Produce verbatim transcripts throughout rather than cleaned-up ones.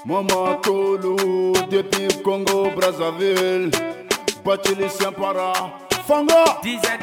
Maman Tolu, depuis Congo, Brazzaville, Bachili Saint-Para, Fanga,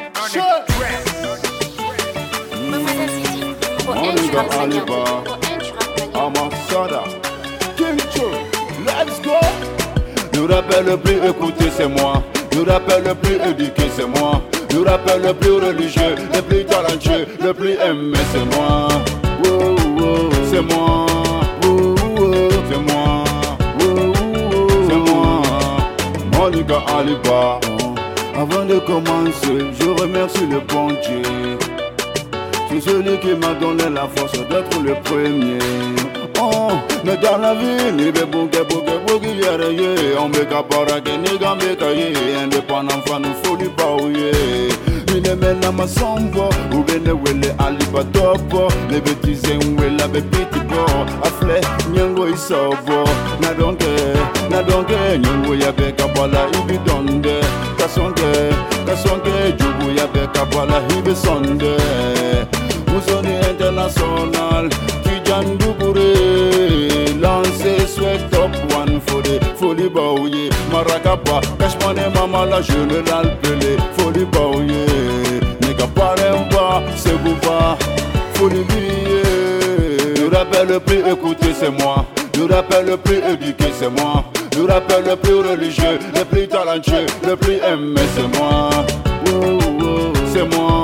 Monica Aliba, Amasada, Kincho, let's go. Le rappel le plus écouté c'est moi, le rappel le plus éduqué c'est moi, le rappel le plus religieux, le plus talentueux, le plus aimé c'est moi. Oh, oh, c'est moi. C'est moi, c'est moi, Monica Aliba. Avant de commencer, je remercie le bon Dieu. C'est celui qui m'a donné la force d'être le premier. Oh, mais dans la vie, ni be bouge bouge bouge yere. On me capara que ni gambe kaye. Indépendant fan folie pas ouye. Mine mena masombo, ou bene wele aliba topo. Les bêtises ou la bébiti bo. Afle, nyango isobo. Na donke, na donke, nyango ya beka bala ibi donde. Kasonge, kasonge, jubu ya beka bala ibi sonde. Musoni international, Tijan Dubure. Lancé souhait top one for the folie baouye. Marakaba, Kashmane Mama la générale Pelé. Folie baouye. Nega paremba, c'est bouba. Folie billet. Le rappel le plus écouté c'est moi. Le rappel le plus éduqué c'est moi. Le rappel le plus religieux, le plus talentueux, le plus aimé c'est moi. Oh, oh, c'est moi.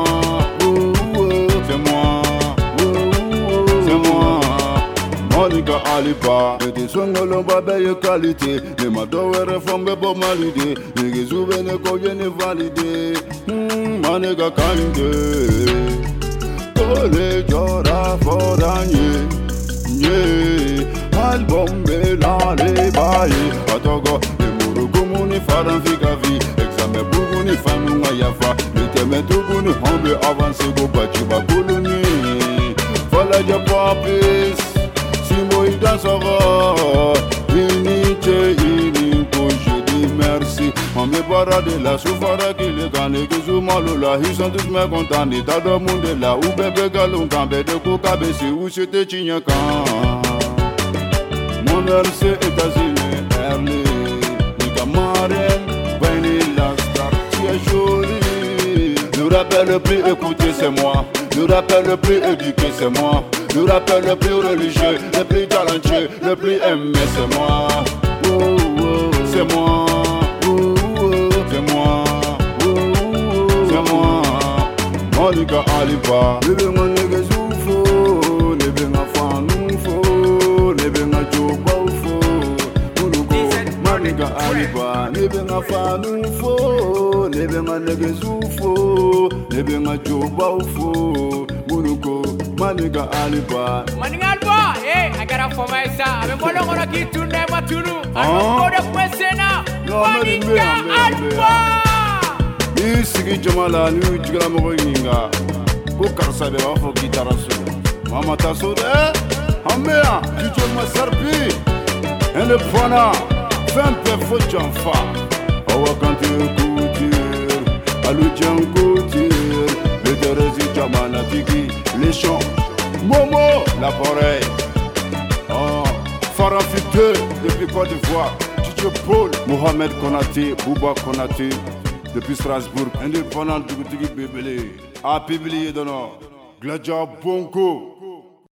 Monica Aliba, et des sons de l'ombabe qualité. Les matos réformes pour malidé. Les souvenirs qu'on vient de valider. Monica Kande. Tole Jora Foranye. Album Bela Lebaye. Atogo, les Mouroukoumou Faran Figavi. Examen Bougouni Famou Yafa. Le thème Tougouni Hombe avance go Bachiba Koulouni. Fala Japapis. Il dansera, inite, ininko, je dis merci. On me barra de la soufara qui les gagne, que je m'allola, ils sont tous mécontents, des tas de monde là, où bébé galon, quand bébé de coca, c'est où c'était Chinyakan. Mon heure c'est États-Unis, Erlé, les camarades, Benny la star, tu es jolie. Le rappel le plus écouté c'est moi, le rappel le plus éduqué c'est moi. Le rappel le plus religieux, le plus talentueux, le plus aimé c'est moi. Oh, oh, c'est moi. Oh, oh, c'est moi. Oh, oh, c'est moi. Monica Aliba. Nebe nga nege soufo, nebe nga fanu fo, nebe nga joba ufo. Munuko Monica Aliba. Nebe nga fanu fo, nebe nga nege soufo, nebe nga joba ufo. Munuko Monica Aliba. Monica Aliba, hey, I gotta for myself. I'm gonna go to get to never to do. I'm gonna go to Kwesena. Monica Aliba. Isi Jamala, New Jigalamoringa. Go Karsabe of Gitarasu. Mama Tasode, Amea, tu me servi. And the Fana, Fempe Fojamfa. Our country couture, Alujan couture. Le Teresi Jamana Tiki, les champs, Momo, la forêt. Oh, Farafite, depuis Côte d'Ivoire. Tito Paul, Mohamed Konaté, Bouba Konaté, depuis Strasbourg. Indépendant du Tiki Bébélé, a publié dans nos Gladja Bongo.